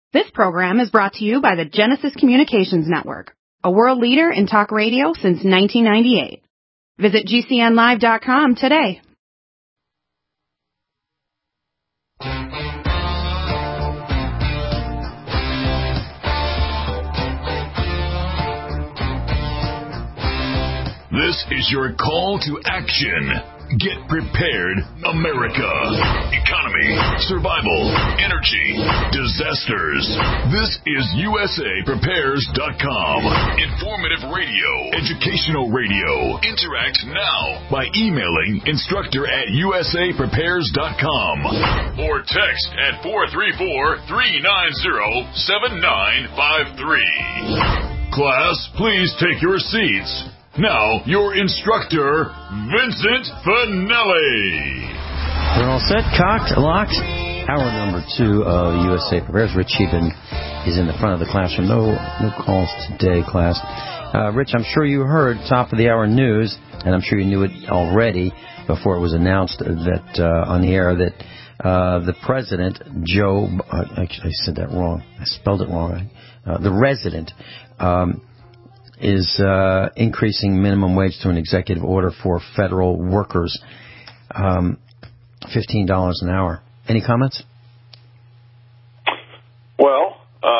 This program is brought to you by the Genesis Communications Network, a world leader in talk radio since 1998. Visit GCNlive.com today. This is your call to action. Get prepared, America. Economy, survival, energy, disasters. This is USAPrepares.com. Informative radio, educational radio. Interact now by emailing instructor@USAPrepares.com or text at 434-390-7953. Class, please take your seats. Now, your instructor, Vincent Finelli. We're all set, cocked, locked. Hour number 2 of USA Prepares. Rich Eben is in the front of the classroom. No calls today, class. Rich, I'm sure you heard top of the hour news, and I'm sure you knew it already before it was announced that on the air that the president, Joe, actually I said that wrong. I spelled it wrong. The resident, is increasing minimum wage through an executive order for federal workers, $15 an hour. Any comments? Well,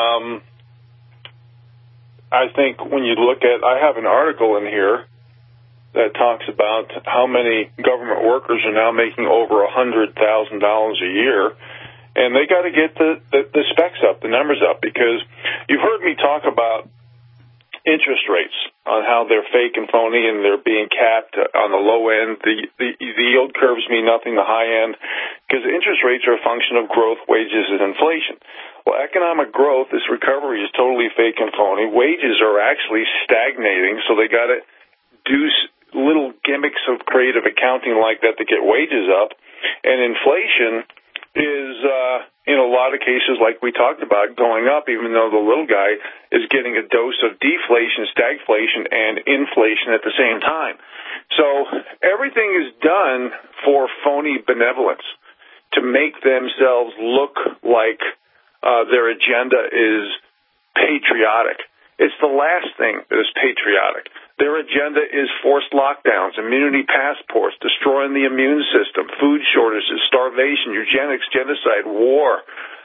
I think when you look at, I have an article in here that talks about how many government workers are now making over $100,000 a year, and they got to get the specs up, the numbers up, because you've heard me talk about interest rates, on how they're fake and phony and they're being capped on the low end. The yield curves mean nothing, the high end, because interest rates are a function of growth, wages, and inflation. Well, economic growth, this recovery is totally fake and phony. Wages are actually stagnating, so they got to do little gimmicks of creative accounting like that to get wages up. And inflation is, in a lot of cases, like we talked about, going up, even though the little guy is getting a dose of deflation, stagflation, and inflation at the same time. So everything is done for phony benevolence, to make themselves look like their agenda is patriotic. It's the last thing that is patriotic. Their agenda is forced lockdowns, immunity passports, destroying the immune system, food shortages, starvation, eugenics, genocide, war,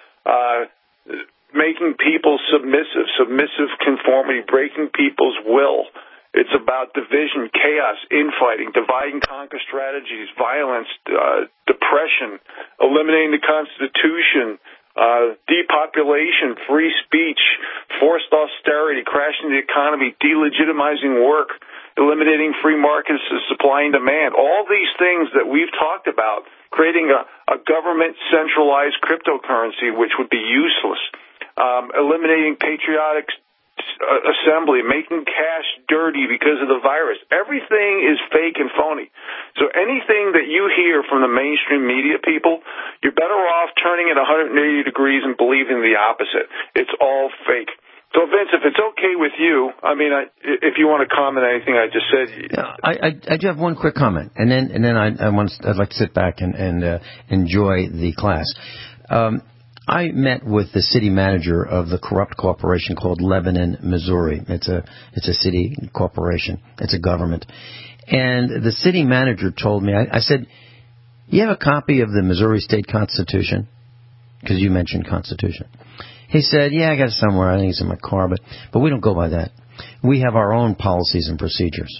making people submissive conformity, breaking people's will. It's about division, chaos, infighting, divide and conquer strategies, violence, depression, eliminating the Constitution, depopulation, free speech, forced austerity, crashing the economy, delegitimizing work, eliminating free markets of supply and demand. All these things that we've talked about, creating a government centralized cryptocurrency, which would be useless, eliminating patriotic assembly, making cash dirty because of the virus. Everything is fake and phony. So anything that you hear from the mainstream media people, you're better off turning it 180 degrees and believing the opposite. It's all fake. So, Vince, if it's okay with you, I mean, if you want to comment on anything I just said. I do have one quick comment, and then I'd like to sit back and enjoy the class. I met with the city manager of the corrupt corporation called Lebanon, Missouri. It's a city corporation. It's a government. And the city manager told me, I said, you have a copy of the Missouri State Constitution? Because you mentioned Constitution. He said, yeah, I got it somewhere. I think it's in my car, but we don't go by that. We have our own policies and procedures.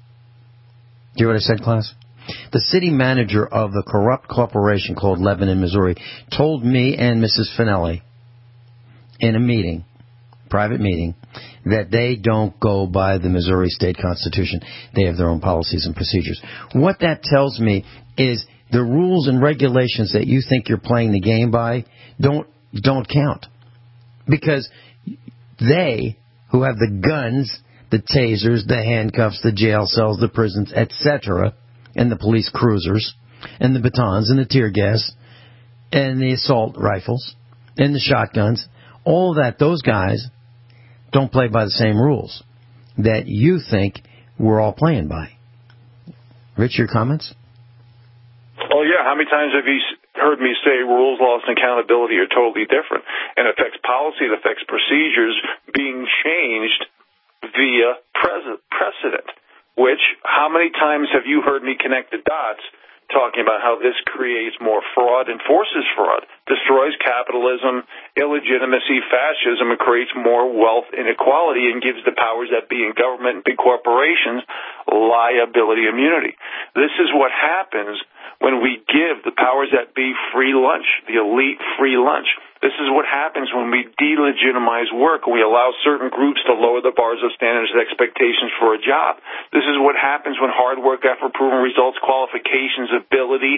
Do you hear what I said, class? The city manager of the corrupt corporation called Lebanon, Missouri, told me and Mrs. Finelli in a meeting, private meeting, that they don't go by the Missouri State Constitution. They have their own policies and procedures. What that tells me is the rules and regulations that you think you're playing the game by don't count. Because they, who have the guns, the tasers, the handcuffs, the jail cells, the prisons, etc., and the police cruisers, and the batons, and the tear gas, and the assault rifles, and the shotguns, all that, those guys don't play by the same rules that you think we're all playing by. Rich, your comments? Well, yeah, how many times heard me say rules, laws, and accountability are totally different, and it affects policy, it affects procedures being changed via precedent, which how many times have you heard me connect the dots talking about how this creates more fraud and forces fraud, destroys capitalism, illegitimacy, fascism, and creates more wealth inequality and gives the powers that be in government and big corporations liability immunity. This is what happens when we give the powers that be free lunch, the elite free lunch. This is what happens when we delegitimize work and we allow certain groups to lower the bars of standards and expectations for a job. This is what happens when hard work, effort, proven results, qualifications, ability,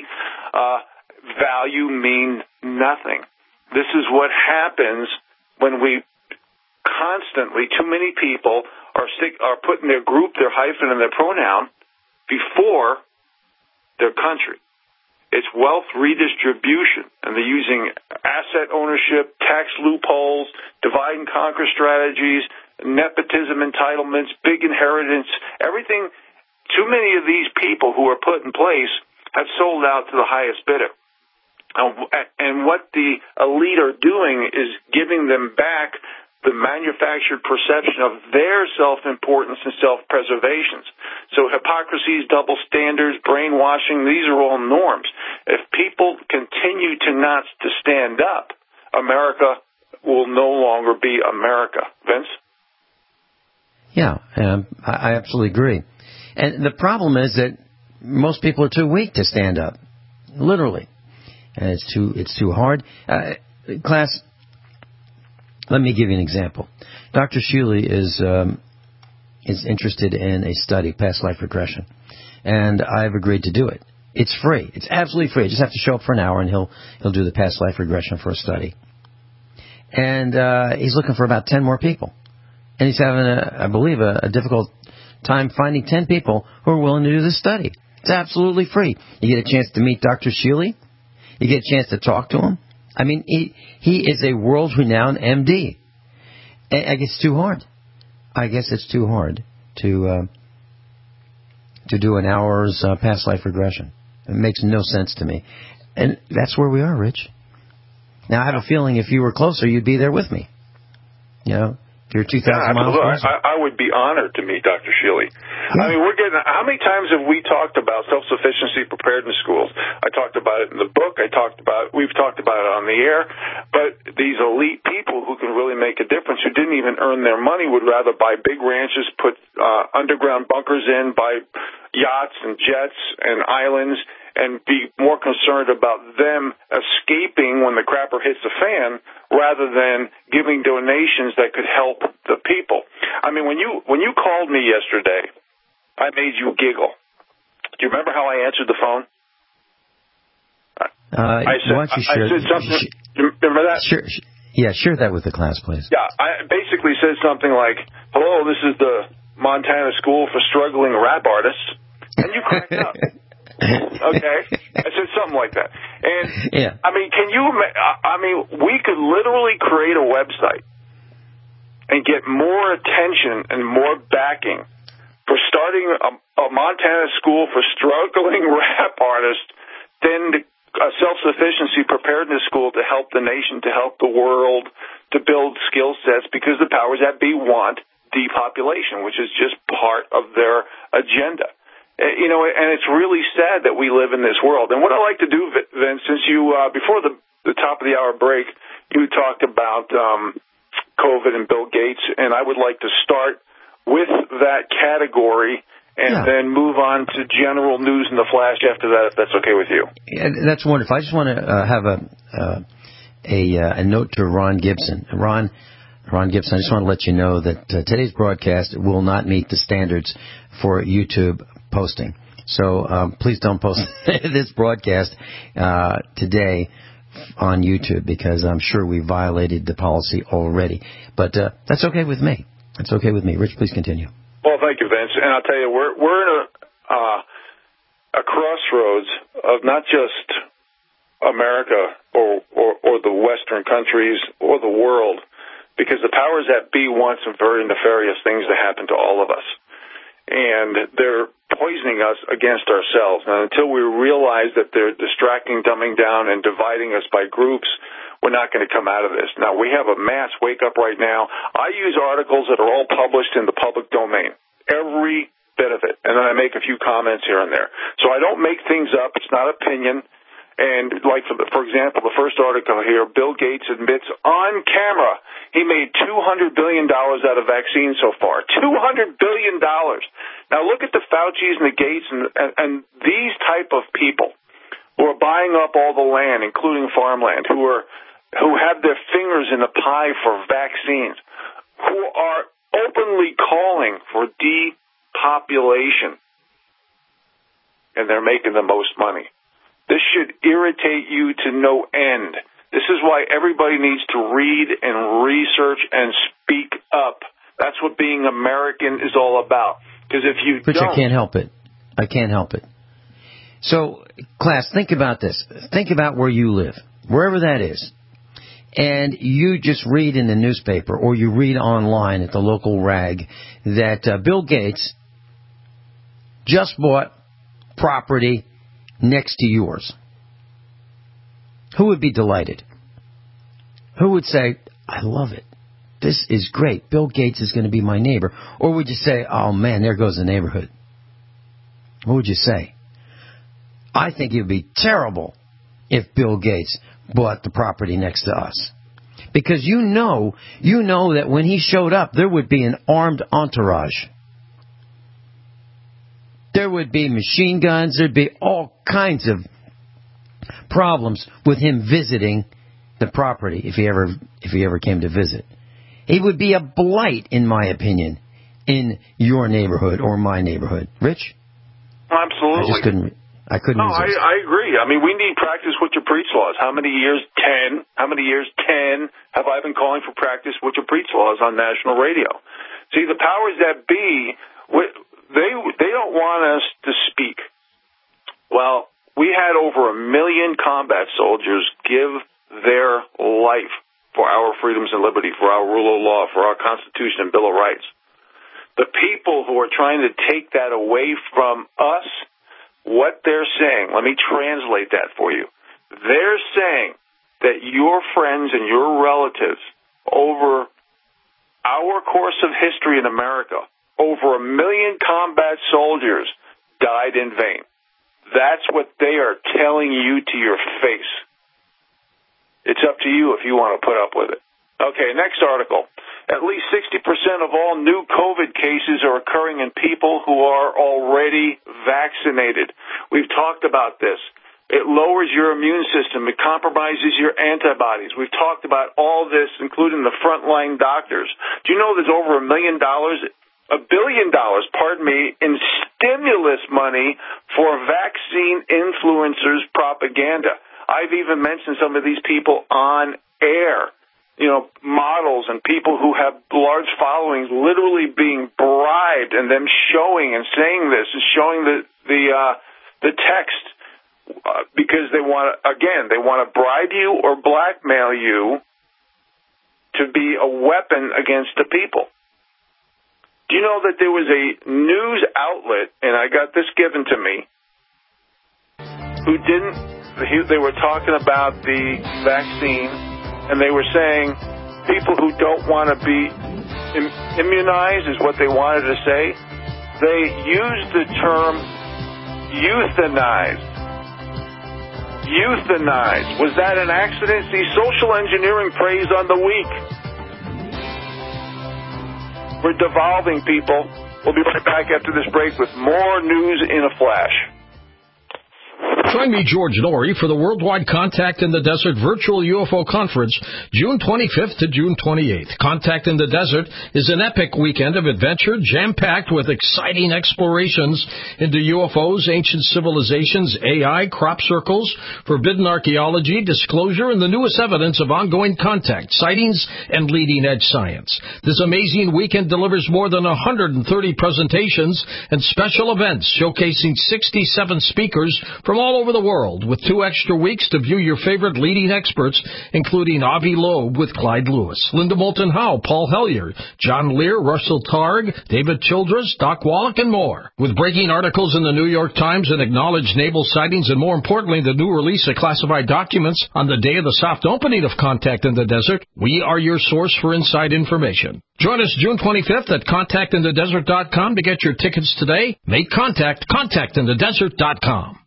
value mean nothing. This is what happens when we constantly, too many people are putting their group, their hyphen, and their pronoun before their country. It's wealth redistribution, and they're using asset ownership, tax loopholes, divide and conquer strategies, nepotism entitlements, big inheritance, everything. Too many of these people who are put in place have sold out to the highest bidder. And what the elite are doing is giving them back the manufactured perception of their self-importance and self-preservations. So hypocrisies, double standards, brainwashing, these are all norms. If people continue to stand up, America will no longer be America. Vince? Yeah, I absolutely agree. And the problem is that most people are too weak to stand up, literally. And it's too hard. Class, let me give you an example. Dr. Shealy is interested in a study, past life regression, and I've agreed to do it. It's free. It's absolutely free. You just have to show up for an hour, and he'll do the past life regression for a study. And he's looking for about 10 more people, and he's having, I believe, a difficult time finding 10 people who are willing to do this study. It's absolutely free. You get a chance to meet Dr. Shealy. You get a chance to talk to him. I mean, he is a world-renowned MD. I guess it's too hard. I guess it's too hard to do an hour's past life regression. It makes no sense to me. And that's where we are, Rich. Now, I have a feeling if you were closer, you'd be there with me. You know, if you're 2,000 miles closer. I would be honored to meet Dr. Shealy. Yeah. I mean, how many times have we talked about self-sufficiency preparedness schools? I talked about it in the book. We've talked about it on the air. But these elite people who can really make a difference, who didn't even earn their money, would rather buy big ranches, put underground bunkers in, buy yachts and jets and islands, and be more concerned about them escaping when the crapper hits the fan rather than giving donations that could help the people. I mean, when you called me yesterday, I made you giggle. Do you remember how I answered the phone? I said something. Remember that? Sure. Yeah, share that with the class, please. Yeah, I basically said something like, "Hello, this is the Montana School for Struggling Rap Artists," and you cracked up. Okay, I said something like that, and yeah. I mean, we could literally create a website and get more attention and more backing for starting a Montana School for Struggling Rap Artists than a self-sufficiency preparedness school to help the nation, to help the world, to build skill sets, because the powers that be want depopulation, which is just part of their agenda. You know, and it's really sad that we live in this world. And what I like to do, Vince, since you, before the top of the hour break, you talked about COVID and Bill Gates, and I would like to start with that category and then move on to general news in the flash after that, if that's okay with you. Yeah, that's wonderful. I just want to have a note to Ron Gibson. Ron Gibson, I just want to let you know that today's broadcast will not meet the standards for YouTube posting. So please don't post this broadcast today on YouTube, because I'm sure we violated the policy already. But that's okay with me. That's okay with me. Rich, please continue. Well, thank you, Vince. And I'll tell you, we're in a crossroads of not just America or the Western countries or the world, because the powers that be want some very nefarious things to happen to all of us. and they're poisoning us against ourselves. And until we realize that they're distracting, dumbing down, and dividing us by groups, we're not going to come out of this. Now, we have a mass wake-up right now. I use articles that are all published in the public domain, every bit of it, and then I make a few comments here and there. So I don't make things up. It's not opinion. And like, for example, the first article here, Bill Gates admits on camera he made $200 billion out of vaccines so far. $200 billion. Now look at the Faucis and the Gates and these type of people who are buying up all the land, including farmland, who have their fingers in the pie for vaccines, who are openly calling for depopulation, and they're making the most money. This should irritate you to no end. This is why everybody needs to read and research and speak up. That's what being American is all about. Because if you Rich, don't... I can't help it. I can't help it. So, class, think about this. Think about where you live, wherever that is. And you just read in the newspaper or you read online at the local rag that Bill Gates just bought property next to yours. Who would be delighted? Who would say, I love it. This is great. Bill Gates is going to be my neighbor. Or would you say, oh man, there goes the neighborhood? What would you say? I think it would be terrible if Bill Gates bought the property next to us. Because you know that when he showed up, there would be an armed entourage. There would be machine guns. There'd be all kinds of problems with him visiting the property if he ever came to visit. He would be a blight, in my opinion, in your neighborhood or my neighborhood. Rich? Absolutely. I couldn't resist. I agree. I mean, we need practice what you preach laws. How many years? 10. How many years? 10 have I been calling for practice what you preach laws on national radio? See, the powers that be, they don't want us to speak. Well, we had over 1 million combat soldiers give their life for our freedoms and liberty, for our rule of law, for our Constitution and Bill of Rights. The people who are trying to take that away from us, what they're saying, let me translate that for you. They're saying that your friends and your relatives over our course of history in America, over 1 million combat soldiers died in vain. That's what they are telling you to your face. It's up to you if you want to put up with it. Okay, next article. At least 60% of all new COVID cases are occurring in people who are already vaccinated. We've talked about this. It lowers your immune system. It compromises your antibodies. We've talked about all this, including the frontline doctors. Do you know there's over $1 billion, in stimulus money for vaccine influencers propaganda? I've even mentioned some of these people on air. You know, models and people who have large followings literally being bribed and them showing and saying this and showing the text because they want to bribe you or blackmail you to be a weapon against the people. Do you know that there was a news outlet, and I got this given to me, they were talking about the vaccine, and they were saying people who don't want to be immunized is what they wanted to say. They used the term euthanized. Euthanized. Was that an accident? See, social engineering preys on the weak. We're devolving, people. We'll be right back after this break with more news in a flash. Join me, George Norrie, for the Worldwide Contact in the Desert Virtual UFO Conference, June 25th to June 28th. Contact in the Desert is an epic weekend of adventure, jam-packed with exciting explorations into UFOs, ancient civilizations, AI, crop circles, forbidden archaeology, disclosure, and the newest evidence of ongoing contact, sightings, and leading-edge science. This amazing weekend delivers more than 130 presentations and special events showcasing 67 speakers from all over over the world with 2 extra weeks to view your favorite leading experts, including Avi Loeb with Clyde Lewis, Linda Moulton Howe, Paul Hellyer, John Lear, Russell Targ, David Childress, Doc Wallach, and more. With breaking articles in the New York Times and acknowledged naval sightings, and more importantly, the new release of classified documents on the day of the soft opening of Contact in the Desert, we are your source for inside information. Join us June 25th at contactinthedesert.com to get your tickets today. Make contact, contactinthedesert.com.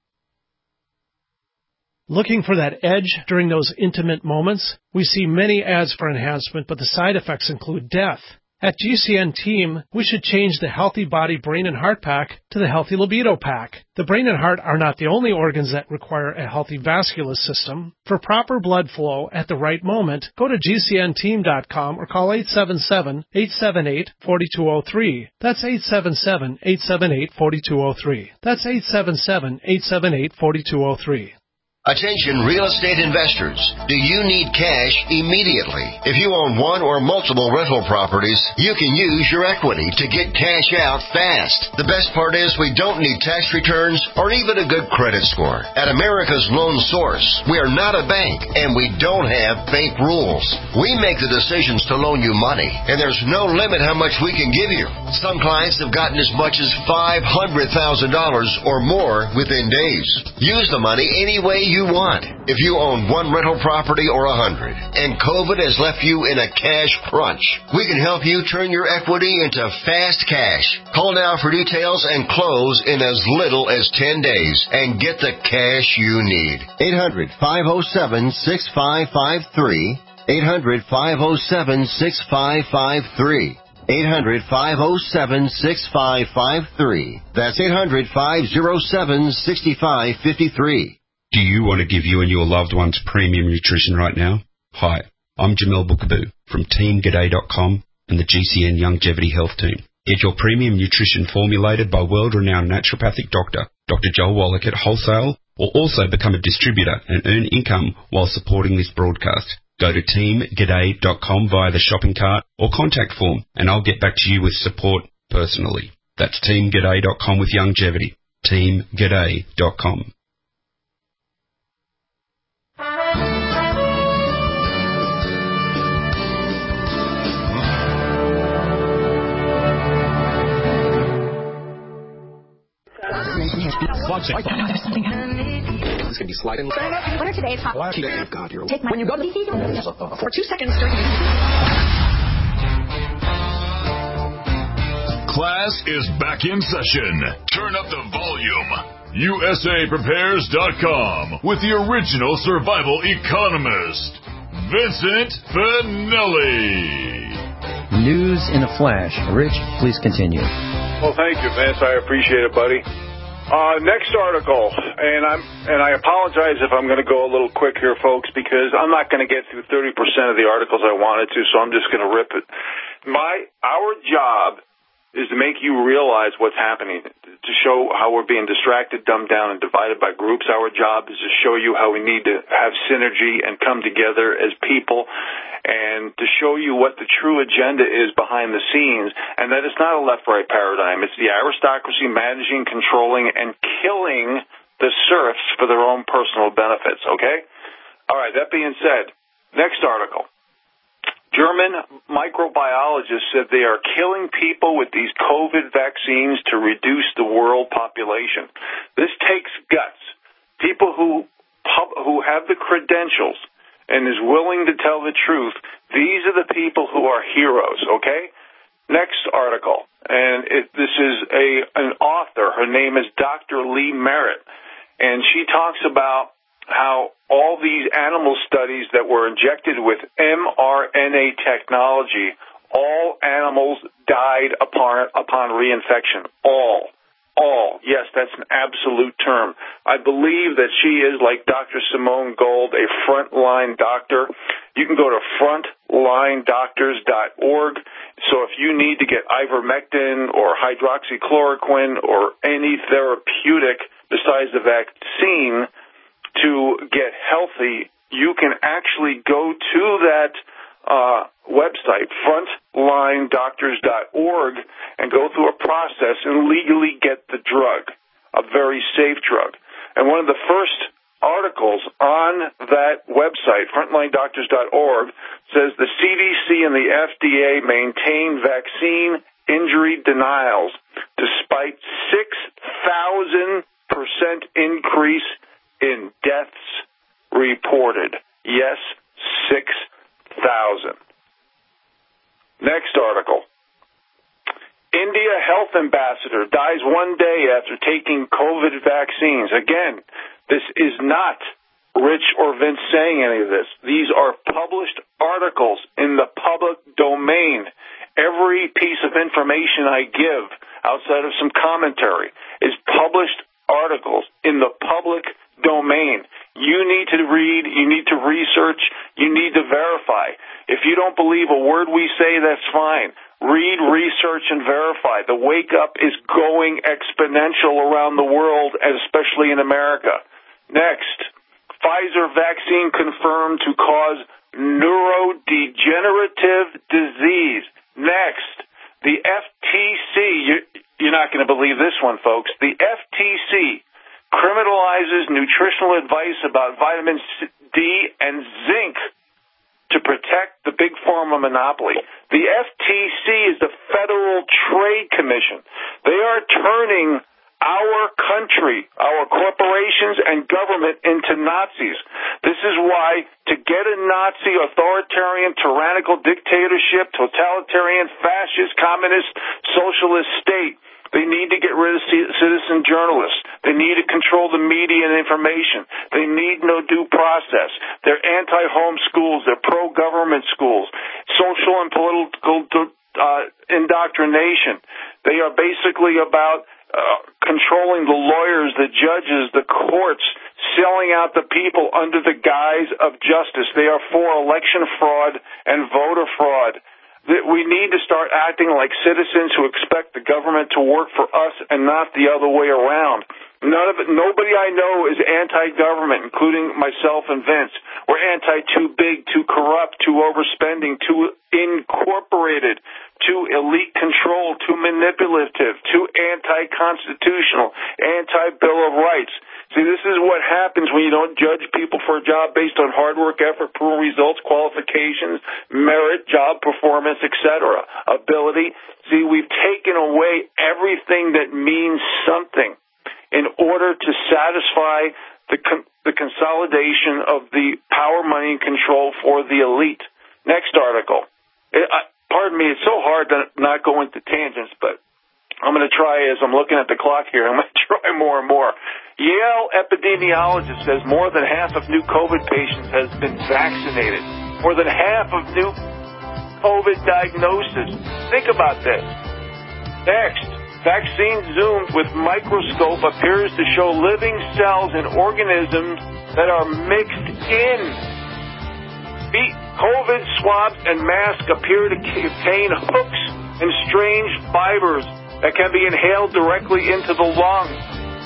Looking for that edge during those intimate moments? We see many ads for enhancement, but the side effects include death. At GCN Team, we should change the Healthy Body, Brain, and Heart Pack to the Healthy Libido Pack. The brain and heart are not the only organs that require a healthy vascular system. For proper blood flow at the right moment, go to GCNteam.com or call 877-878-4203. That's 877-878-4203. That's 877-878-4203. Attention real estate investors. Do you need cash immediately? If you own one or multiple rental properties, you can use your equity to get cash out fast. The best part is we don't need tax returns or even a good credit score. At America's Loan Source, we are not a bank and we don't have bank rules. We make the decisions to loan you money, and there's no limit how much we can give you. Some clients have gotten as much as $500,000 or more within days. Use the money any way you want. If you own one rental property or 100 and COVID has left you in a cash crunch, we can help you turn your equity into fast cash. Call now for details and close in as little as 10 days and get the cash you need. 800-507-6553. 800-507-6553. 800-507-6553. That's 800-507-6553. Do you want to give you and your loved ones premium nutrition right now? Hi, I'm Jamel Bookaboo from TeamGaday.com and the GCN Longevity Health Team. Get your premium nutrition formulated by world-renowned naturopathic doctor, Dr. Joel Wallach at Wholesale, or also become a distributor and earn income while supporting this broadcast. Go to TeamGaday.com via the shopping cart or contact form, and I'll get back to you with support personally. That's TeamGaday.com with longevity. TeamGaday.com. This could be sliding. What are today's hot? God, you're take my when you go to for 2 seconds. Class is back in session. Turn up the volume. USAPrepares.com with the original survival economist, Vincent Finelli. News in a flash. Rich, please continue. Well, thank you, Vince. I appreciate it, buddy. Next article, and I apologize if I'm going to go a little quick here, folks, because I'm not going to get through 30% of the articles I wanted to, so I'm just going to rip it. Our job is to make you realize what's happening, to show how we're being distracted, dumbed down, and divided by groups. Our job is to show you how we need to have synergy and come together as people, and to show you what the true agenda is behind the scenes, and that it's not a left-right paradigm. It's the aristocracy managing, controlling, and killing the serfs for their own personal benefits, okay? All right, that being said, next article. German microbiologists said they are killing people with these COVID vaccines to reduce the world population. This takes guts. People who have the credentials and is willing to tell the truth, these are the people who are heroes, okay? Next article, and this is an author. Her name is Dr. Lee Merritt, and she talks about how all these animal studies that were injected with mRNA technology, all animals died upon reinfection. All. Yes, that's an absolute term. I believe that she is, like Dr. Simone Gold, a frontline doctor. You can go to frontlinedoctors.org. So if you need to get ivermectin or hydroxychloroquine or any therapeutic besides the vaccine to get healthy, you can actually go to that website, frontlinedoctors.org, and go through a process and legally get the drug, a very safe drug. And one of the first articles on that website, frontlinedoctors.org, says the CDC and the FDA maintain vaccine injury denials despite 6,000% increase in deaths reported. Yes, 6,000. Next article. India health ambassador dies one day after taking COVID vaccines. Again, this is not Rich or Vince saying any of this. These are published articles in the public domain. Every piece of information I give, outside of some commentary, is published articles in the public domain. You need to read, you need to research, you need to verify. If you don't believe a word we say, that's fine. Read, research, and verify. The wake-up is going exponential around the world, and especially in America. Next, Pfizer vaccine confirmed to cause neurodegenerative disease. Next, the FTC, you're not going to believe this one, folks. The FTC criminalizes nutritional advice about vitamin D and zinc to protect the big pharma monopoly. The FTC is the Federal Trade Commission. They are turning our country, our corporations and government into Nazis. This is why to get a Nazi, authoritarian, tyrannical dictatorship, totalitarian, fascist, communist, socialist state, they need to get rid of citizen journalists. They need to control the media and information. They need no due process. They're anti-home schools. They're pro-government schools. Social and political indoctrination. They are basically about controlling the lawyers, the judges, the courts, selling out the people under the guise of justice. They are for election fraud and voter fraud. We need to start acting like citizens who expect the government to work for us and not the other way around. Nobody I know is anti-government, including myself and Vince. We're anti-too big, too corrupt, too overspending, too incorporated, too elite control, too manipulative, too anti-constitutional, anti-Bill of Rights. See, this is what happens when you don't judge people for a job based on hard work, effort, proven results, qualifications, merit, job performance, etc., ability. See, we've taken away everything that means something in order to satisfy the consolidation of the power, money, and control for the elite. Next article. Pardon me, it's so hard to not go into tangents, but I'm going to try as I'm looking at the clock here. I'm going to try more and more. Yale epidemiologist says more than half of new COVID patients has been vaccinated. More than half of new COVID diagnoses. Think about this. Next, vaccine zoomed with microscope appears to show living cells in organisms that are mixed in. COVID swabs and masks appear to contain hooks and strange fibers that can be inhaled directly into the lungs.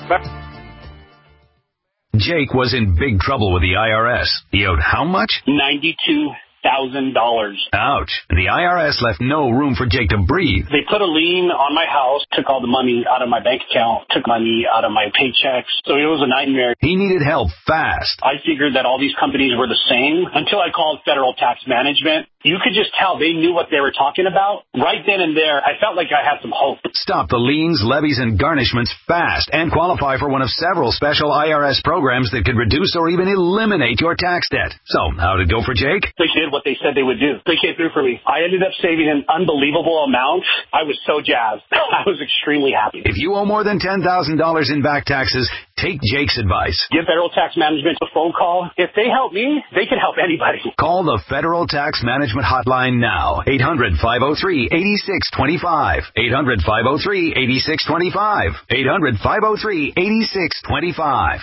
Jake was in big trouble with the IRS. He owed how much? $92,000. Ouch. The IRS left no room for Jake to breathe. They put a lien on my house, took all the money out of my bank account, took money out of my paychecks. So it was a nightmare. He needed help fast. I figured that all these companies were the same until I called Federal Tax Management. You could just tell they knew what they were talking about. Right then and there, I felt like I had some hope. Stop the liens, levies, and garnishments fast and qualify for one of several special IRS programs that could reduce or even eliminate your tax debt. So, how did it go for Jake? They did what they said they would do. They came through for me. I ended up saving an unbelievable amount. I was so jazzed. I was extremely happy. If you owe more than $10,000 in back taxes, take Jake's advice. Give Federal Tax Management a phone call. If they help me, they can help anybody. Call the Federal Tax Management hotline now. 800-503-8625. 800-503-8625. 800-503-8625.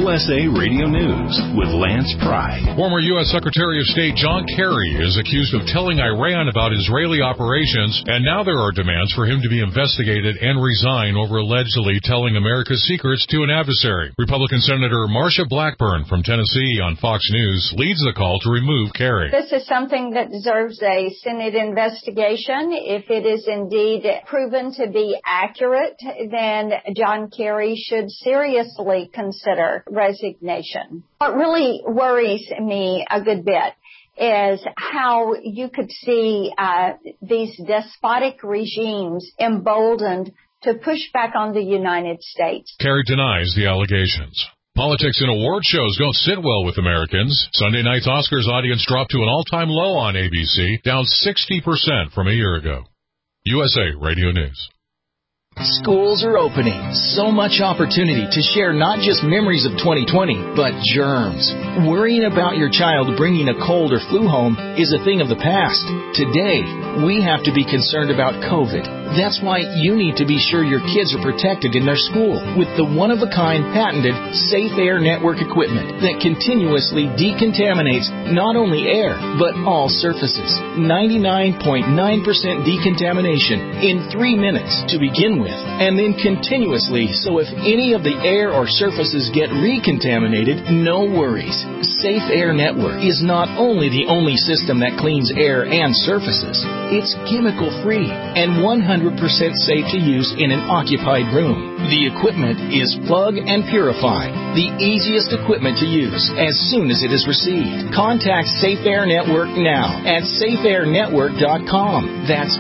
USA Radio News with Lance Pry. Former U.S. Secretary of State John Kerry is accused of telling Iran about Israeli operations, and now there are demands for him to be investigated and resign over allegedly telling America's secrets to an adversary. Republican Senator Marsha Blackburn from Tennessee on Fox News leads the call to remove Kerry. This is something that deserves a Senate investigation. If it is indeed proven to be accurate, then John Kerry should seriously consider resignation. What really worries me a good bit is how you could see these despotic regimes emboldened to push back on the United States. Kerry denies the allegations. Politics and award shows don't sit well with Americans. Sunday night's Oscars audience dropped to an all-time low on ABC, down 60% from a year ago. USA Radio News. Schools are opening. So much opportunity to share not just memories of 2020, but germs. Worrying about your child bringing a cold or flu home is a thing of the past. Today, we have to be concerned about COVID. That's why you need to be sure your kids are protected in their school with the one-of-a-kind patented Safe Air Network equipment that continuously decontaminates not only air, but all surfaces. 99.9% decontamination in 3 minutes to begin with, and then continuously, so if any of the air or surfaces get recontaminated, no worries. Safe Air Network is not only the only system that cleans air and surfaces, it's chemical-free and 100% safe to use in an occupied room. The equipment is plug and purify, the easiest equipment to use as soon as it is received. Contact Safe Air Network now at safeairnetwork.com. That's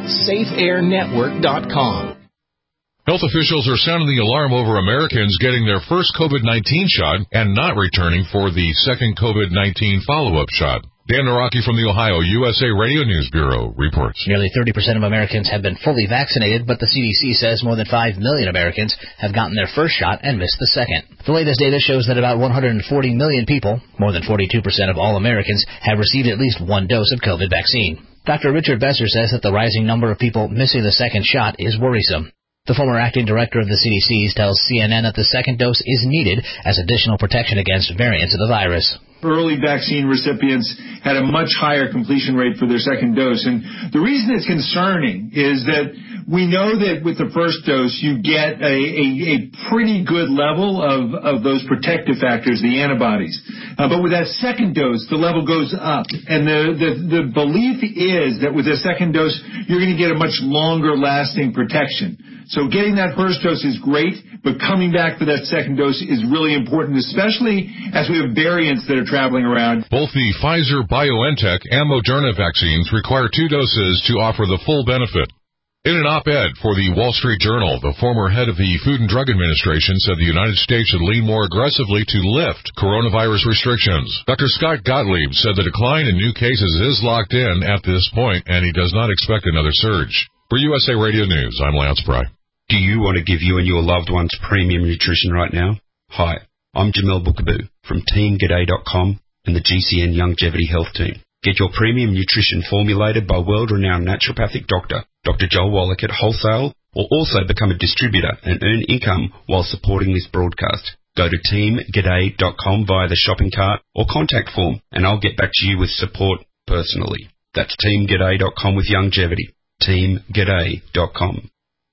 safeairnetwork.com. Health officials are sounding the alarm over Americans getting their first COVID-19 shot and not returning for the second COVID-19 follow-up shot. Dan Naraki from the Ohio USA Radio News Bureau reports. Nearly 30% of Americans have been fully vaccinated, but the CDC says more than 5 million Americans have gotten their first shot and missed the second. The latest data shows that about 140 million people, more than 42% of all Americans, have received at least one dose of COVID vaccine. Dr. Richard Besser says that the rising number of people missing the second shot is worrisome. The former acting director of the CDC tells CNN that the second dose is needed as additional protection against variants of the virus. Early vaccine recipients had a much higher completion rate for their second dose. And the reason it's concerning is that we know that with the first dose, you get a pretty good level of those protective factors, the antibodies. But with that second dose, the level goes up. And the belief is that with the second dose, you're going to get a much longer lasting protection. So getting that first dose is great, but coming back for that second dose is really important, especially as we have variants that are traveling around. Both the Pfizer-BioNTech and Moderna vaccines require 2 doses to offer the full benefit. In an op-ed for the Wall Street Journal, the former head of the Food and Drug Administration said the United States should lean more aggressively to lift coronavirus restrictions. Dr. Scott Gottlieb said the decline in new cases is locked in at this point, and he does not expect another surge. For USA Radio News, I'm Lance Pry. Do you want to give you and your loved ones premium nutrition right now? Hi, I'm Jamel Bookaboo from TeamGaday.com and the GCN Longevity Health Team. Get your premium nutrition formulated by world-renowned naturopathic doctor, Dr. Joel Wallach at wholesale, or also become a distributor and earn income while supporting this broadcast. Go to TeamGaday.com via the shopping cart or contact form, and I'll get back to you with support personally. That's TeamGaday.com with longevity. TeamGaday.com.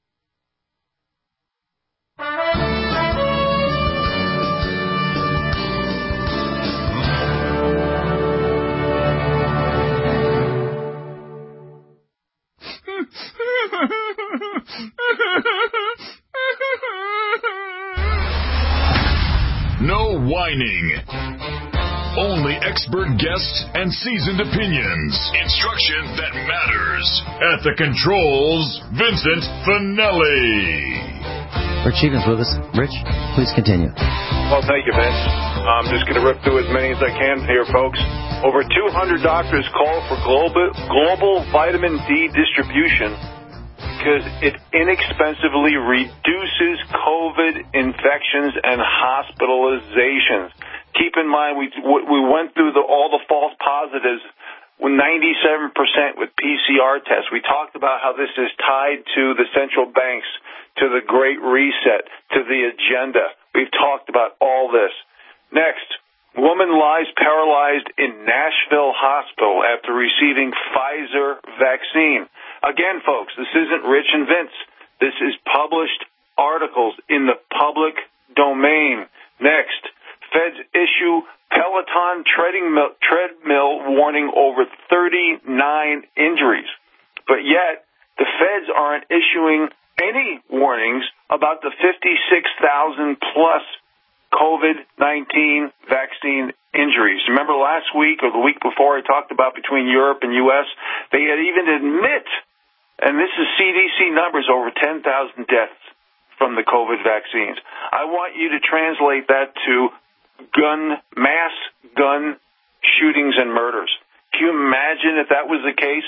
No whining. Only expert guests and seasoned opinions. Instruction that matters. At the controls, Vincent Finelli. Rich Stevens with us. Rich, please continue. Well, thank you, Vince. I'm just going to rip through as many as I can here, folks. Over 200 doctors call for global vitamin D distribution because it inexpensively reduces COVID infections and hospitalizations. Keep in mind, we went through all the false positives with 97% with PCR tests. We talked about how this is tied to the central banks, to the Great Reset, to the agenda. We've talked about all this. Next, woman lies paralyzed in Nashville hospital after receiving Pfizer vaccine. Again, folks, this isn't Rich and Vince. This is published articles in the public domain. Next, feds issue Peloton treadmill warning over 39 injuries. But yet, the feds aren't issuing any warnings about the 56,000 plus COVID-19 vaccine injuries. Remember last week or the week before I talked about between Europe and U.S., they had even admit, and this is CDC numbers, over 10,000 deaths from the COVID vaccines. I want you to translate that to mass gun shootings and murders. Can you imagine if that was the case?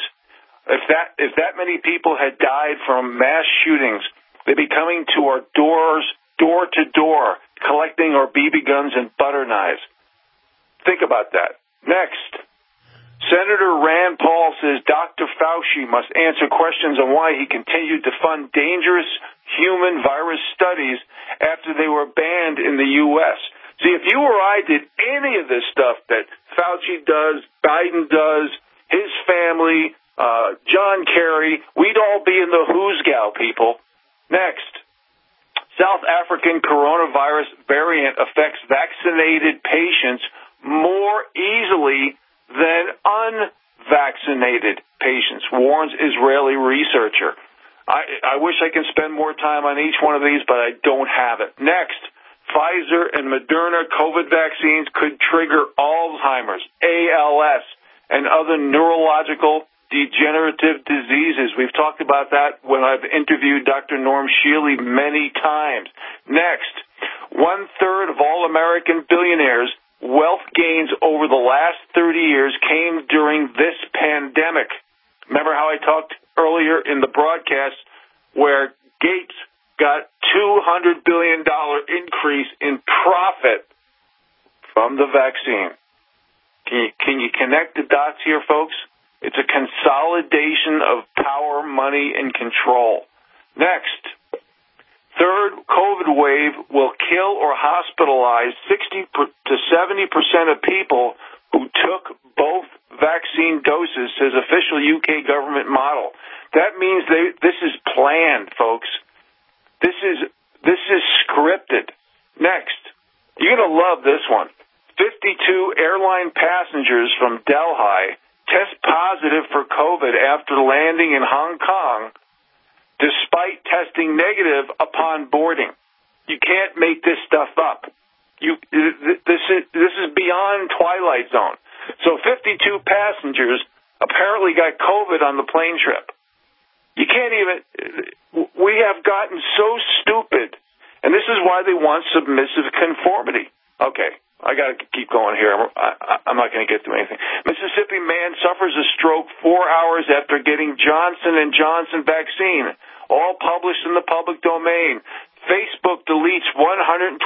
If that many people had died from mass shootings, they'd be coming to our doors, door to door, collecting our BB guns and butter knives. Think about that. Next, Senator Rand Paul says Dr. Fauci must answer questions on why he continued to fund dangerous human virus studies after they were banned in the U.S. See, if you or I did any of this stuff that Fauci does, Biden does, his family, John Kerry, we'd all be in the who's gal, people. Next, South African coronavirus variant affects vaccinated patients more easily than unvaccinated patients, warns Israeli researcher. I wish I can spend more time on each one of these, but I don't have it. Next, Pfizer and Moderna COVID vaccines could trigger Alzheimer's, ALS, and other neurological degenerative diseases. We've talked about that when I've interviewed Dr. Norm Shealy many times. Next, 1/3 of all American billionaires' wealth gains over the last 30 years came during this pandemic. Remember how I talked earlier in the broadcast where Gates got $200 billion increase in profit from the vaccine. Can you connect the dots here, folks? It's a consolidation of power, money, and control. Next, third COVID wave will kill or hospitalize 60 to 70% of people who took both vaccine doses, says official UK government model. That means this is planned, folks. This is scripted. Next, you're going to love this one. 52 airline passengers from Delhi test positive for COVID after landing in Hong Kong, despite testing negative upon boarding. You can't make this stuff up. This is beyond Twilight Zone. So 52 passengers apparently got COVID on the plane trip. You can't even. We have gotten so stupid, and this is why they want submissive conformity. Okay, I got to keep going here. I'm not going to get through anything. Mississippi man suffers a stroke 4 hours after getting Johnson & Johnson vaccine. All published in the public domain. Facebook deletes 120,000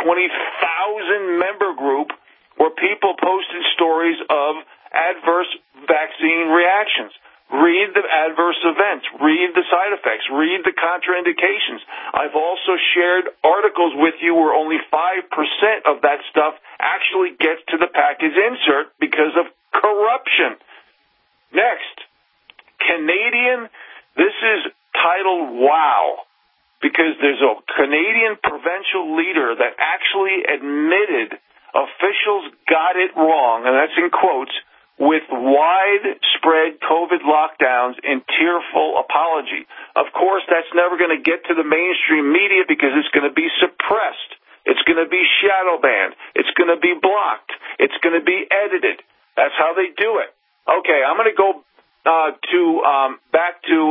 member group where people posted stories of adverse vaccine reactions. Read the adverse events. Read the side effects. Read the contraindications. I've also shared articles with you where only 5% of that stuff actually gets to the package insert because of corruption. Next, Canadian. This is titled Wow, because there's a Canadian provincial leader that actually admitted officials got it wrong, and that's in quotes, with widespread COVID lockdowns and tearful apology. Of course, that's never going to get to the mainstream media because it's going to be suppressed. It's going to be shadow banned. It's going to be blocked. It's going to be edited. That's how they do it. Okay, I'm going to go back to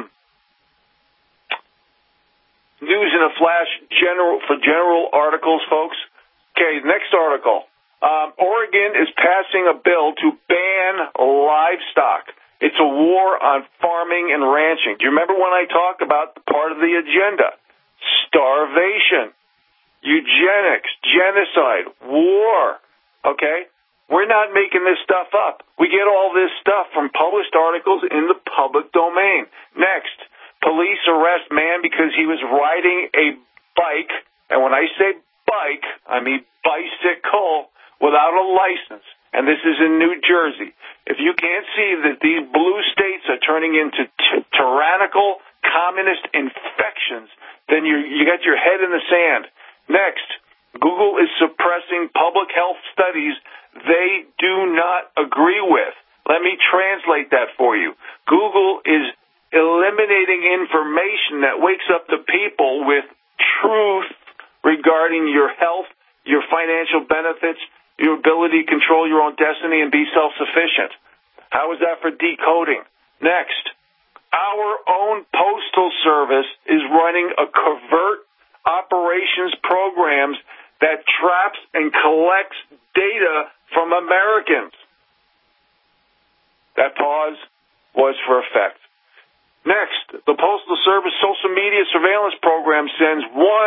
news in a flash for general articles, folks. Okay, next article. Oregon is passing a bill to ban livestock. It's a war on farming and ranching. Do you remember when I talked about the part of the agenda? Starvation, eugenics, genocide, war. Okay? We're not making this stuff up. We get all this stuff from published articles in the public domain. Next, police arrest man because he was riding a bike, and when I say bike, I mean bicycle, without a license, and this is in New Jersey, if you can't see that these blue states are turning into tyrannical communist infections, then you got your head in the sand. Next, Google is suppressing public health studies they do not agree with. Let me translate that for you. Google is eliminating information that wakes up the people with truth regarding your health, your financial benefits, your ability to control your own destiny and be self-sufficient. How is that for decoding? Next, our own postal service is running a covert operations programs that traps and collects data from Americans. That pause was for effect. Next, the Postal Service social media surveillance program sends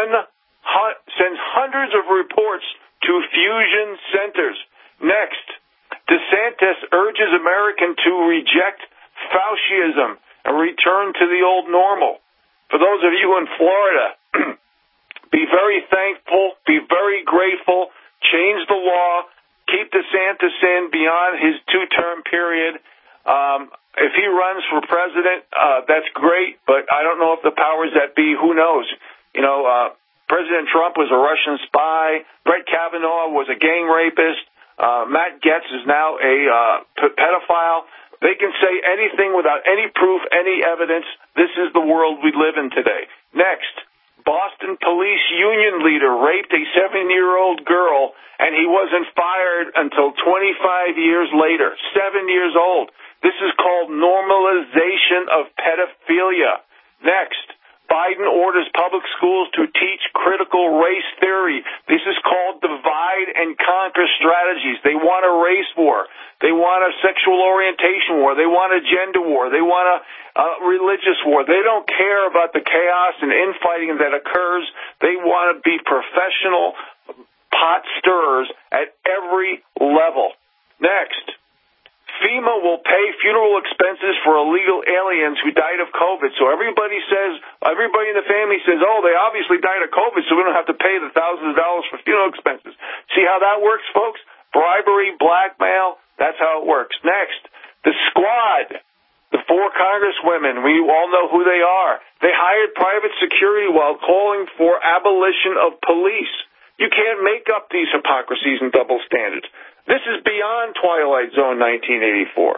hundreds of reports to fusion centers. Next, DeSantis urges Americans to reject Fauciism and return to the old normal. For those of you in Florida, be very thankful, be very grateful, change the law, keep DeSantis in beyond his 2-term period. If he runs for president, that's great, but I don't know if the powers that be, who knows? President Trump was a Russian spy. Brett Kavanaugh was a gang rapist. Matt Gaetz is now a pedophile. They can say anything without any proof, any evidence. This is the world we live in today. Next, Boston police union leader raped a 7-year-old girl, and he wasn't fired until 25 years later. 7 years old. This is called normalization of pedophilia. Next, Biden orders public schools to teach critical race theory. This is called divide and conquer strategies. They want a race war. They want a sexual orientation war. They want a gender war. They want a religious war. They don't care about the chaos and infighting that occurs. They want to be professional pot stirrers at every level. Next, FEMA will pay funeral expenses for illegal aliens who died of COVID. So everybody in the family says, oh, they obviously died of COVID, so we don't have to pay the thousands of dollars for funeral expenses. See how that works, folks? Bribery, blackmail, that's how it works. Next, the Squad, the 4 congresswomen, we all know who they are. They hired private security while calling for abolition of police. You can't make up these hypocrisies and double standards. This is beyond Twilight Zone 1984.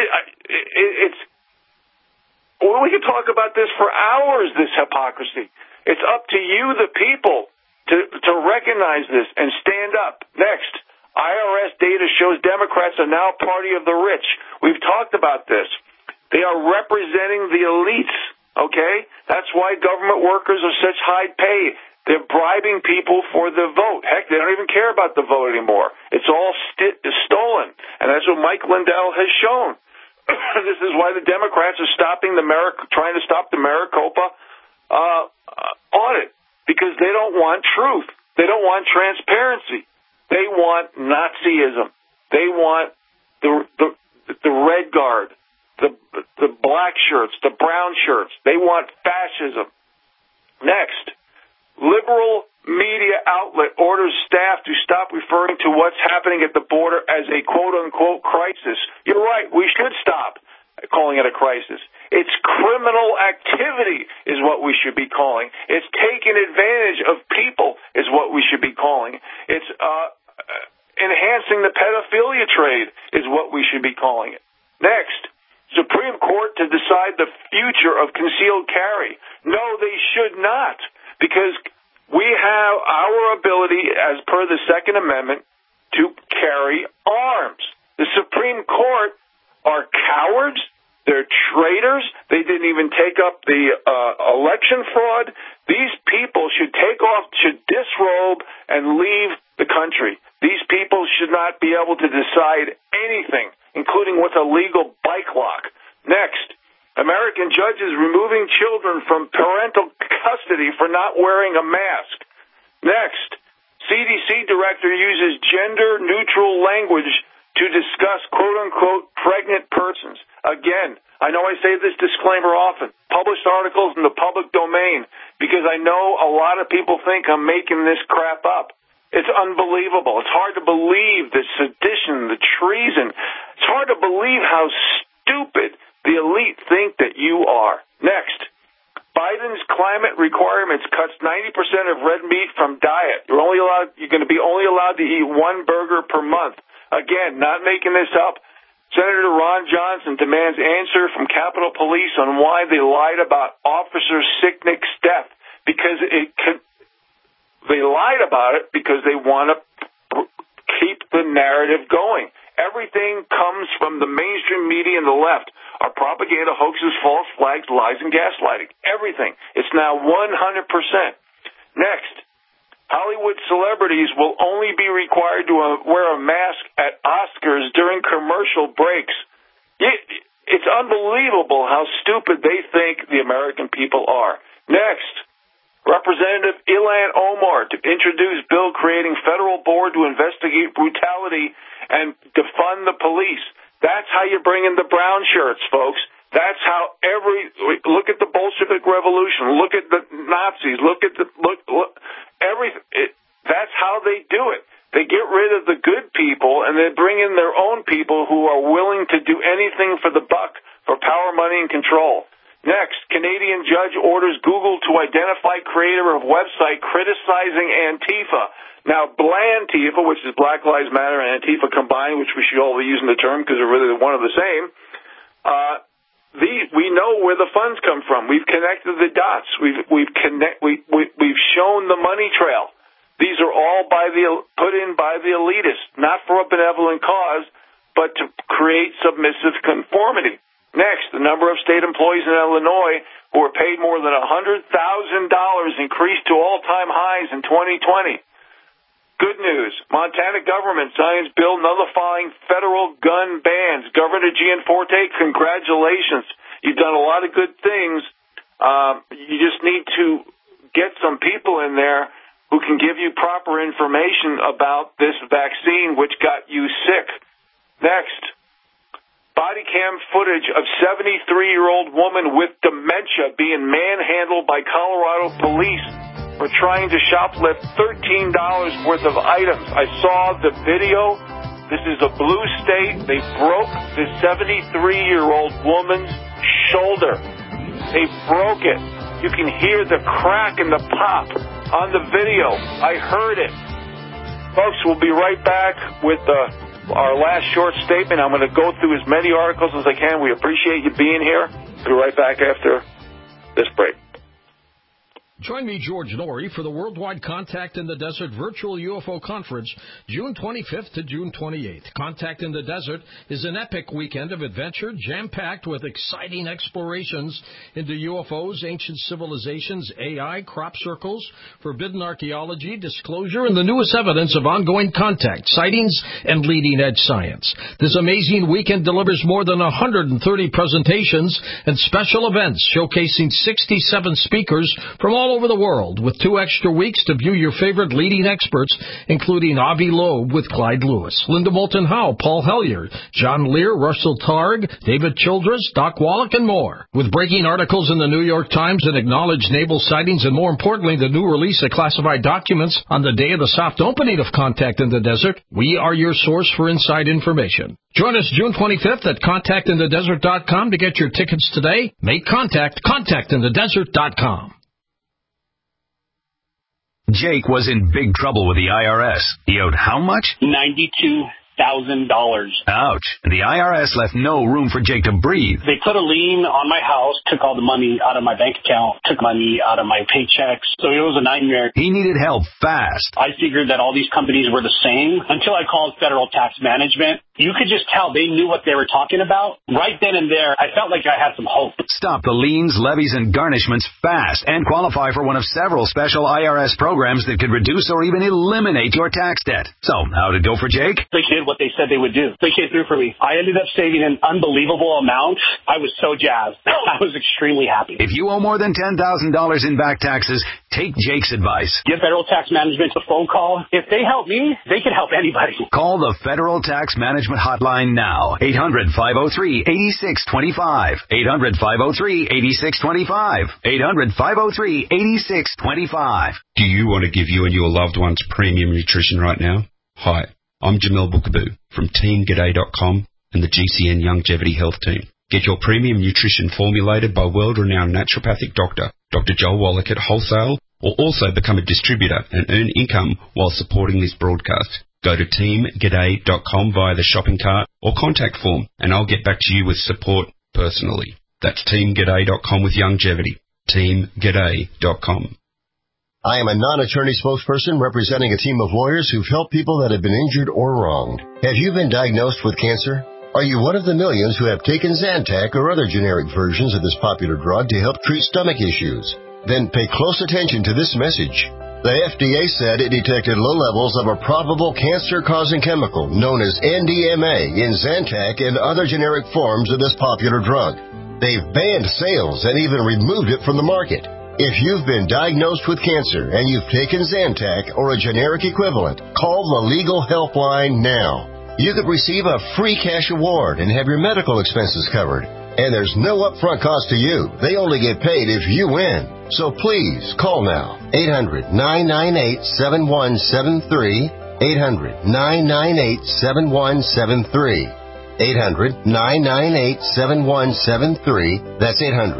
We could talk about this for hours, this hypocrisy. It's up to you, the people, to recognize this and stand up. Next, IRS data shows Democrats are now party of the rich. We've talked about this. They are representing the elites, okay? That's why government workers are such high pay. They're bribing people for the vote. Heck, they don't even care about the vote anymore. It's all stolen. And that's what Mike Lindell has shown. This is why the Democrats are trying to stop the Maricopa audit, because they don't want truth. They don't want transparency. They want Nazism. They want the red guard, the black shirts, the brown shirts. They want fascism. Next, liberal media outlet orders staff to stop referring to what's happening at the border as a quote-unquote crisis. You're right. We should stop calling it a crisis. It's criminal activity is what we should be calling. It's taking advantage of people is what we should be calling. It's enhancing the pedophilia trade is what we should be calling it. Next, Supreme Court to decide the future of concealed carry. No, they should not. Because we have our ability, as per the Second Amendment, to carry arms. The Supreme Court are cowards. They're traitors. They didn't even take up the election fraud. These people should disrobe and leave the country. These people should not be able to decide anything, including what's a legal bike lock. Next, American judges removing children from parental custody for not wearing a mask. Next, CDC director uses gender-neutral language to discuss quote-unquote pregnant persons. Again, I know I say this disclaimer often. Published articles in the public domain, because I know a lot of people think I'm making this crap up. It's It's unbelievable. It's hard to believe the sedition, the treason. It's hard to believe how stupid the elite think that you are. Next, Biden's climate requirements cuts 90% of red meat from diet. You're going to be only allowed to eat one burger per month. Again, not making this up. Senator Ron Johnson demands answer from Capitol Police on why they lied about Officer Sicknick's death. They lied about it because they want to keep the narrative going. Everything comes from the mainstream media and the left. Our propaganda, hoaxes, false flags, lies, and gaslighting. Everything. It's now 100%. Next, Hollywood celebrities will only be required to wear a mask at Oscars during commercial breaks. It's unbelievable how stupid they think the American people are. Next, Representative Ilhan Omar to introduce bill creating federal board to investigate brutality and defund the police. That's how you bring in the brown shirts, folks. That's how look at the Bolshevik Revolution, look at the Nazis, look everything. That's how they do it. They get rid of the good people and they bring in their own people who are willing to do anything for the buck, for power, money, and control. Next, Canadian judge orders Google to identify creator of website criticizing Antifa. Now, Blantifa, which is Black Lives Matter and Antifa combined, which we should all be using the term because they're really one of the same, we know where the funds come from. We've connected the dots. We've shown the money trail. These are all put in by the elitists, not for a benevolent cause, but to create submissive conformity. Next, the number of state employees in Illinois who were paid more than $100,000 increased to all-time highs in 2020. Good news. Montana government signs bill nullifying federal gun bans. Governor Gianforte, congratulations. You've done a lot of good things. You just need to get some people in there who can give you proper information about this vaccine, which got you sick. Next, body cam footage of 73-year-old woman with dementia being manhandled by Colorado police for trying to shoplift $13 worth of items. I saw the video. This is a blue state. They broke this 73-year-old woman's shoulder. They broke it. You can hear the crack and the pop on the video. I heard it. Folks, we'll be right back with our last short statement. I'm going to go through as many articles as I can. We appreciate you being here. We'll be right back after this break. Join me, George Norrie, for the Worldwide Contact in the Desert Virtual UFO Conference, June 25th to June 28th. Contact in the Desert is an epic weekend of adventure, jam-packed with exciting explorations into UFOs, ancient civilizations, AI, crop circles, forbidden archaeology, disclosure, and the newest evidence of ongoing contact, sightings, and leading-edge science. This amazing weekend delivers more than 130 presentations and special events showcasing 67 speakers from all over the world, with 2 extra weeks to view your favorite leading experts, including Avi Loeb with Clyde Lewis, Linda Moulton Howe, Paul Hellyer, John Lear, Russell Targ, David Childress, Doc Wallach, and more. With breaking articles in the New York Times and acknowledged naval sightings, and more importantly, the new release of classified documents on the day of the soft opening of Contact in the Desert, we are your source for inside information. Join us June 25th at contactinthedesert.com to get your tickets today. Make contact, contactinthedesert.com. Jake was in big trouble with the IRS. He owed how much? $92,000. Ouch. And the IRS left no room for Jake to breathe. They put a lien on my house, took all the money out of my bank account, took money out of my paychecks. So it was a nightmare. He needed help fast. I figured that all these companies were the same until I called Federal Tax Management. You could just tell they knew what they were talking about. Right then and there, I felt like I had some hope. Stop the liens, levies, and garnishments fast and qualify for one of several special IRS programs that could reduce or even eliminate your tax debt. So, how'd it go for Jake? They did what they said they would do. They came through for me. I ended up saving an unbelievable amount. I was so jazzed. I was extremely happy. If you owe more than $10,000 in back taxes, take Jake's advice. Give Federal Tax Management a phone call. If they help me, they can help anybody. Call the Federal Tax Management Management Hotline now. 800-503-8625. 800-503-8625. 800-503-8625. Do you want to give you and your loved ones premium nutrition right now? Hi, I'm Jamel Bookaboo from TeamG'day.com and the GCN Longevity Health Team. Get your premium nutrition formulated by world-renowned naturopathic doctor, Dr. Joel Wallach at wholesale, or also become a distributor and earn income while supporting this broadcast. Go to teamg'day.com via the shopping cart or contact form, and I'll get back to you with support personally. That's teamg'day.com with longevity. teamg'day.com. I am a non-attorney spokesperson representing a team of lawyers who've helped people that have been injured or wronged. Have you been diagnosed with cancer? Are you one of the millions who have taken Zantac or other generic versions of this popular drug to help treat stomach issues? Then pay close attention to this message. The FDA said it detected low levels of a probable cancer-causing chemical known as NDMA in Zantac and other generic forms of this popular drug. They've banned sales and even removed it from the market. If you've been diagnosed with cancer and you've taken Zantac or a generic equivalent, call the Legal Helpline now. You could receive a free cash award and have your medical expenses covered. And there's no upfront cost to you. They only get paid if you win. So please, call now. 800-998-7173. 800-998-7173. 800-998-7173. That's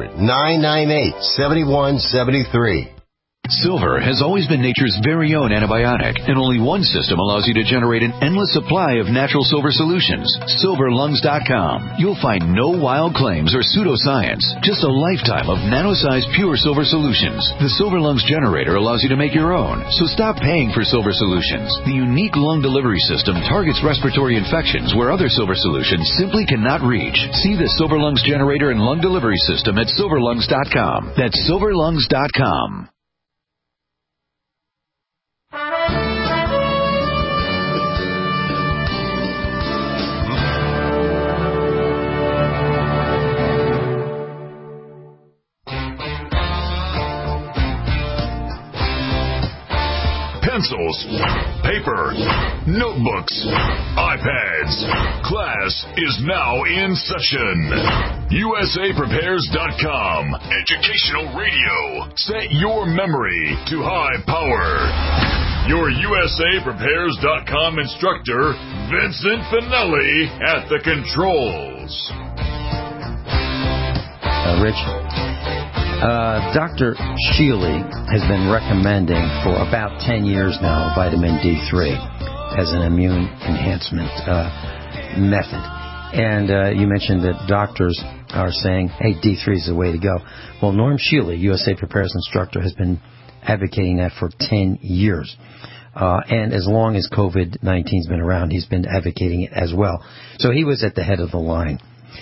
800-998-7173. Silver has always been nature's very own antibiotic, and only one system allows you to generate an endless supply of natural silver solutions. SilverLungs.com. You'll find no wild claims or pseudoscience, just a lifetime of nano-sized pure silver solutions. The Silver Lungs generator allows you to make your own, so stop paying for silver solutions. The unique lung delivery system targets respiratory infections where other silver solutions simply cannot reach. See the Silver Lungs generator and lung delivery system at SilverLungs.com. That's SilverLungs.com. Pencils, paper, notebooks, iPads. Class is now in session. USAPrepares.com. Educational radio. Set your memory to high power. Your USAPrepares.com instructor, Vincent Finelli, at the controls. Rich, Dr. Shealy has been recommending for about 10 years now vitamin D3 as an immune enhancement method. And you mentioned that doctors are saying, hey, D3 is the way to go. Well, Norm Shealy, USA Prepares instructor, has been advocating that for 10 years. And as long as COVID-19 has been around, he's been advocating it as well. So he was at the head of the line.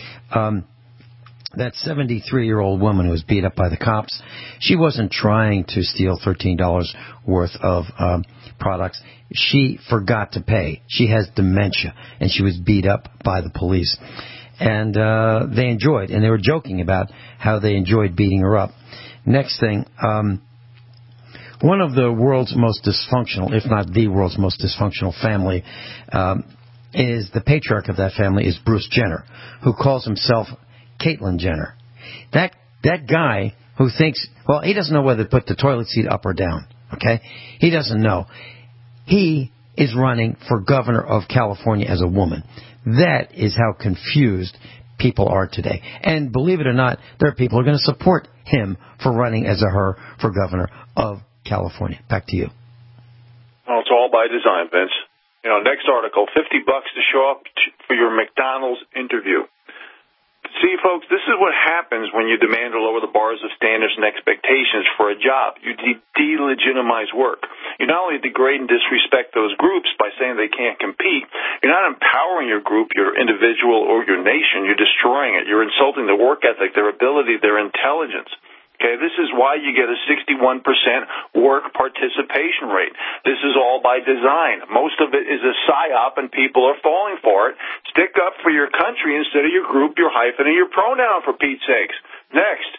That 73-year-old woman who was beat up by the cops, she wasn't trying to steal $13 worth of products. She forgot to pay. She has dementia, and she was beat up by the police. And they enjoyed, and they were joking about how they enjoyed beating her up. Next thing, one of the world's most dysfunctional, if not the world's most dysfunctional family, is the patriarch of that family is Bruce Jenner, who calls himself Caitlyn Jenner. That guy who thinks, well, he doesn't know whether to put the toilet seat up or down, okay? He doesn't know. He is running for governor of California as a woman. That is how confused people are today. And believe it or not, there are people who are going to support him for running as a her for governor of California. Back to you. Well, it's all by design, Vince. Next article, $50 to show up for your McDonald's interview. See, folks, this is what happens when you demand or lower the bars of standards and expectations for a job. You delegitimize work. You not only degrade and disrespect those groups by saying they can't compete, you're not empowering your group, your individual, or your nation. You're destroying it. You're insulting their work ethic, their ability, their intelligence. Okay, this is why you get a 61% work participation rate. This is all by design. Most of it is a psyop, and people are falling for it. Stick up for your country instead of your group, your hyphen, and your pronoun, for Pete's sakes. Next,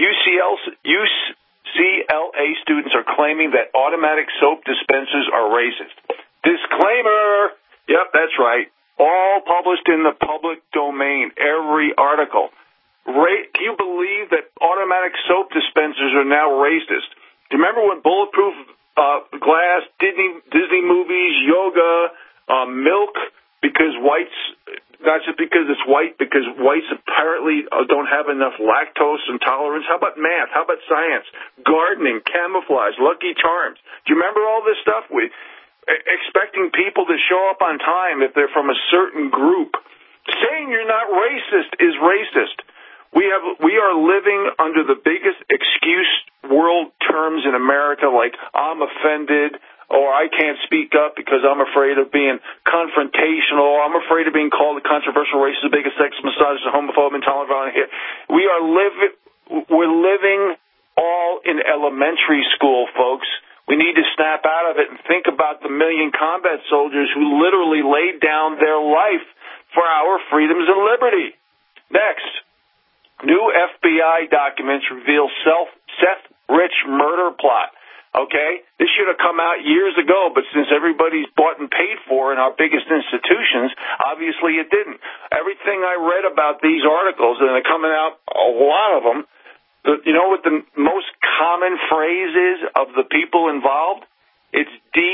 UCLA students are claiming that automatic soap dispensers are racist. Disclaimer. Yep, that's right. all published in the public domain, every article. Can you believe that automatic soap dispensers are now racist? Do you remember when bulletproof glass, Disney movies, yoga, milk, because whites, not just because it's white, because whites apparently don't have enough lactose intolerance. How about math? How about science? Gardening, camouflage, Lucky Charms. Do you remember all this stuff? Expecting people to show up on time if they're from a certain group. Saying you're not racist is racist. We are living under the biggest excuse world terms in America, like I'm offended, or I can't speak up because I'm afraid of being confrontational, or I'm afraid of being called a controversial racist, a bigot, sexist, misogynist, homophobe, intolerant, violent. We're living all in elementary school, folks. We need to snap out of it and think about the million combat soldiers who literally laid down their life for our freedoms and liberty. Next, new FBI documents reveal Seth Rich murder plot. Okay? This should have come out years ago, but since everybody's bought and paid for in our biggest institutions, obviously it didn't. Everything I read about these articles, and they're coming out, a lot of them, you know what the most common phrase is of the people involved? It's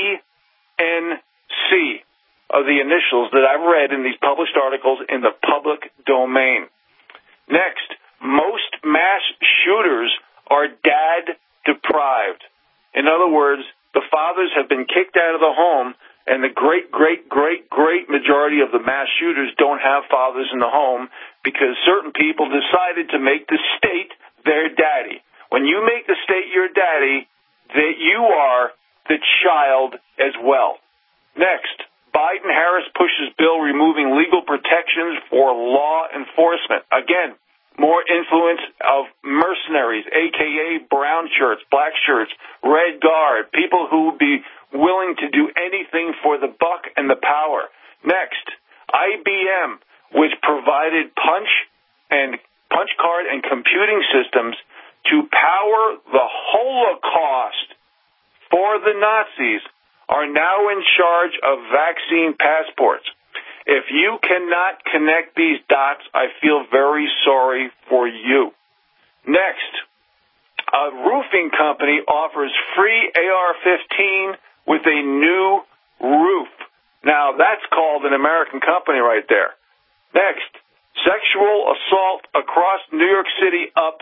DNC, of the initials that I've read in these published articles in the public domain. Next, most mass shooters are dad-deprived. In other words, the fathers have been kicked out of the home, and the great majority of the mass shooters don't have fathers in the home because certain people decided to make the state their daddy. When you make the state your daddy, that you are the child as well. Next, Biden-Harris pushes bill removing legal protections for law enforcement. Again, more influence of mercenaries, a.k.a. brown shirts, black shirts, red guard, people who would be willing to do anything for the buck and the power. Next, IBM, which provided punch card and computing systems to power the Holocaust for the Nazis, are now in charge of vaccine passports. If you cannot connect these dots, I feel very sorry for you. Next, a roofing company offers free AR-15 with a new roof. Now, that's called an American company right there. Next, sexual assault across New York City up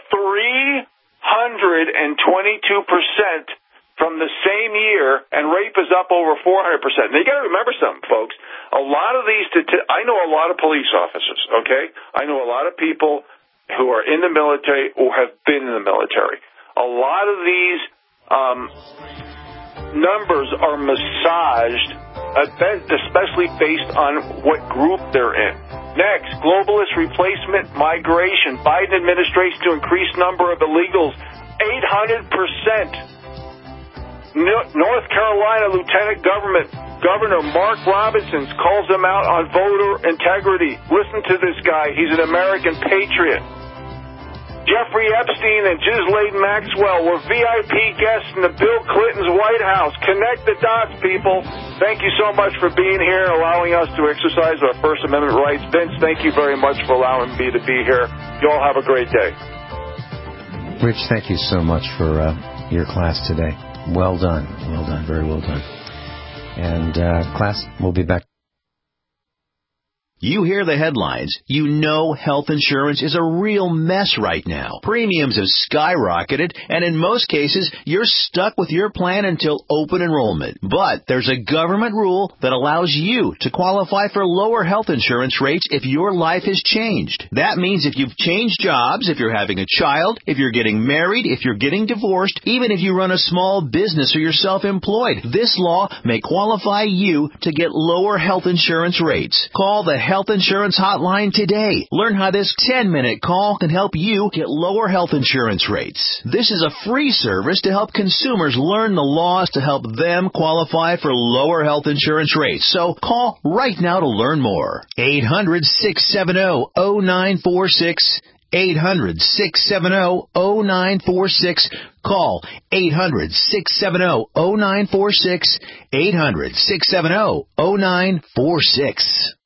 322% from the same year, and rape is up over 400%. Now, you got to remember something, folks. A lot of these, I know a lot of police officers, okay? I know a lot of people who are in the military or have been in the military. A lot of these numbers are massaged, especially based on what group they're in. Next, globalist replacement migration. Biden administration to increase number of illegals 800%. North Carolina Lieutenant Governor Mark Robinson calls them out on voter integrity. Listen to this guy. He's an American patriot. Jeffrey Epstein and Ghislaine Maxwell were VIP guests in the Bill Clinton's White House. Connect the dots, people. Thank you so much for being here and allowing us to exercise our First Amendment rights. Vince, thank you very much for allowing me to be here. You all have a great day. Rich, thank you so much for your class today. Well done. Well done. Very well done. And class, we'll be back. You hear the headlines. You know health insurance is a real mess right now. Premiums have skyrocketed, and in most cases, you're stuck with your plan until open enrollment. But there's a government rule that allows you to qualify for lower health insurance rates if your life has changed. That means if you've changed jobs, if you're having a child, if you're getting married, if you're getting divorced, even if you run a small business or you're self-employed, this law may qualify you to get lower health insurance rates. Call the Health Insurance Hotline today. Learn how this 10-minute call can help you get lower health insurance rates. This is a free service to help consumers learn the laws to help them qualify for lower health insurance rates. So call right now to learn more. 800-670-0946. 800-670-0946. Call 800-670-0946, 800-670-0946.